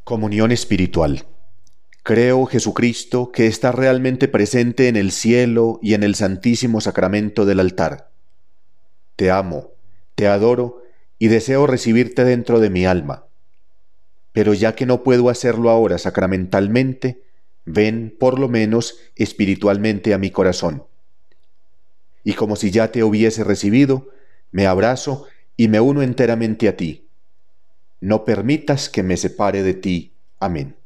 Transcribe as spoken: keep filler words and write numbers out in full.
Comunión espiritual. Creo, Jesucristo, que estás realmente presente en el cielo y en el santísimo sacramento del altar. Te amo, te adoro y deseo recibirte dentro de mi alma. Pero ya que no puedo hacerlo ahora sacramentalmente, ven por lo menos espiritualmente a mi corazón. Y como si ya te hubiese recibido, me abrazo y me uno enteramente a ti. No permitas que me separe de ti. Amén.